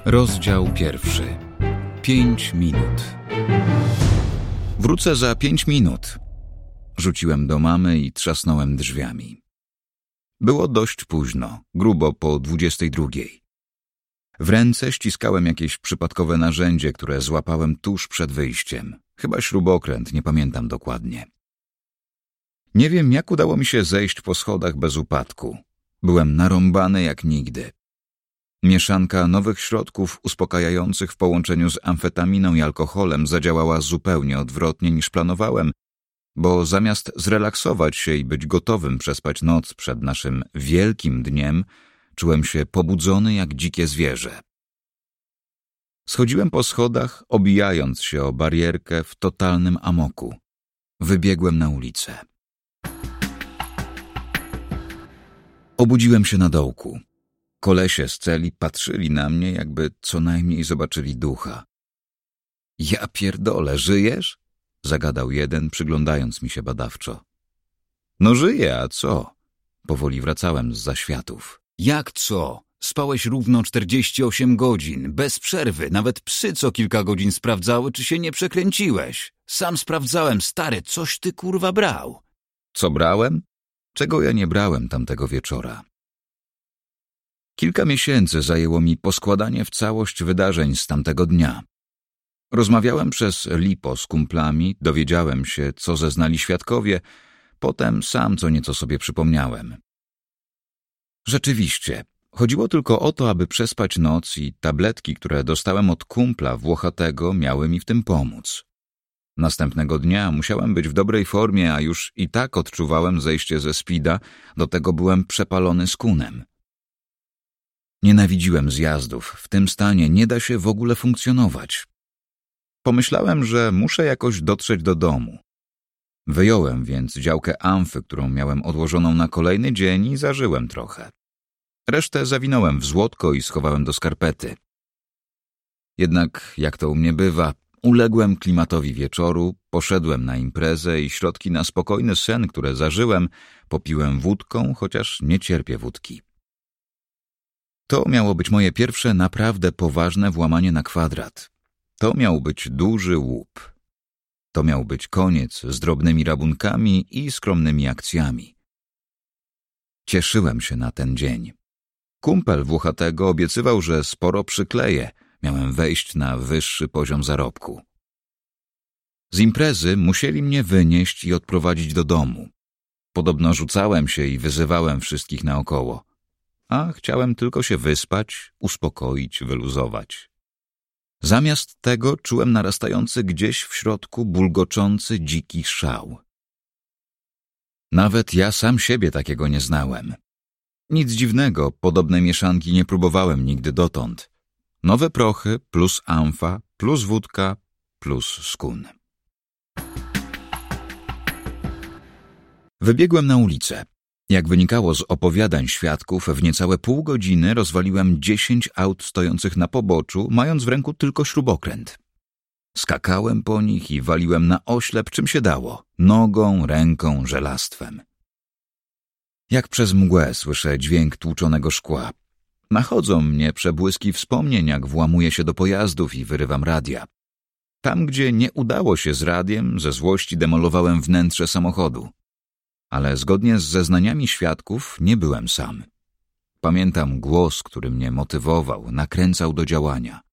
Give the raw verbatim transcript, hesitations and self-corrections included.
Rozdział pierwszy. Pięć minut. Wrócę za pięć minut. Rzuciłem do mamy i trzasnąłem drzwiami. Było dość późno, grubo po dwudziestej drugiej. W ręce ściskałem jakieś przypadkowe narzędzie, które złapałem tuż przed wyjściem. Chyba śrubokręt, nie pamiętam dokładnie. Nie wiem, jak udało mi się zejść po schodach bez upadku. Byłem narąbany jak nigdy. Mieszanka nowych środków uspokajających w połączeniu z amfetaminą i alkoholem zadziałała zupełnie odwrotnie niż planowałem, bo zamiast zrelaksować się i być gotowym przespać noc przed naszym wielkim dniem, czułem się pobudzony jak dzikie zwierzę. Schodziłem po schodach, obijając się o barierkę w totalnym amoku. Wybiegłem na ulicę. Obudziłem się na dołku. Kolesie z celi patrzyli na mnie, jakby co najmniej zobaczyli ducha. Ja pierdolę, żyjesz? Zagadał jeden, przyglądając mi się badawczo. No żyję, a co? Powoli wracałem z zaświatów. Jak co? Spałeś równo czterdzieści osiem godzin, bez przerwy. Nawet psy co kilka godzin sprawdzały, czy się nie przekręciłeś. Sam sprawdzałem, stary, coś ty kurwa brał. Co brałem? Czego ja nie brałem tamtego wieczora? Kilka miesięcy zajęło mi poskładanie w całość wydarzeń z tamtego dnia. Rozmawiałem przez lipo z kumplami, dowiedziałem się, co zeznali świadkowie, potem sam co nieco sobie przypomniałem. Rzeczywiście, chodziło tylko o to, aby przespać noc i tabletki, które dostałem od kumpla włochatego, miały mi w tym pomóc. Następnego dnia musiałem być w dobrej formie, a już i tak odczuwałem zejście ze speeda, do tego byłem przepalony skunem. Nienawidziłem zjazdów, w tym stanie nie da się w ogóle funkcjonować. Pomyślałem, że muszę jakoś dotrzeć do domu. Wyjąłem więc działkę amfy, którą miałem odłożoną na kolejny dzień i zażyłem trochę. Resztę zawinąłem w złotko i schowałem do skarpety. Jednak, jak to u mnie bywa, uległem klimatowi wieczoru, poszedłem na imprezę i środki na spokojny sen, które zażyłem, popiłem wódką, chociaż nie cierpię wódki. To miało być moje pierwsze naprawdę poważne włamanie na kwadrat. To miał być duży łup. To miał być koniec z drobnymi rabunkami i skromnymi akcjami. Cieszyłem się na ten dzień. Kumpel włochatego obiecywał, że sporo przykleję. Miałem wejść na wyższy poziom zarobku. Z imprezy musieli mnie wynieść i odprowadzić do domu. Podobno rzucałem się i wyzywałem wszystkich naokoło. A chciałem tylko się wyspać, uspokoić, wyluzować. Zamiast tego czułem narastający gdzieś w środku bulgoczący dziki szał. Nawet ja sam siebie takiego nie znałem. Nic dziwnego, podobnej mieszanki nie próbowałem nigdy dotąd. Nowe prochy plus amfa plus wódka plus skun. Wybiegłem na ulicę. Jak wynikało z opowiadań świadków, w niecałe pół godziny rozwaliłem dziesięć aut stojących na poboczu, mając w ręku tylko śrubokręt. Skakałem po nich i waliłem na oślep czym się dało, nogą, ręką, żelastwem. Jak przez mgłę słyszę dźwięk tłuczonego szkła. Nachodzą mnie przebłyski wspomnień, jak włamuję się do pojazdów i wyrywam radia. Tam, gdzie nie udało się z radiem, ze złości demolowałem wnętrze samochodu. Ale zgodnie z zeznaniami świadków nie byłem sam. Pamiętam głos, który mnie motywował, nakręcał do działania.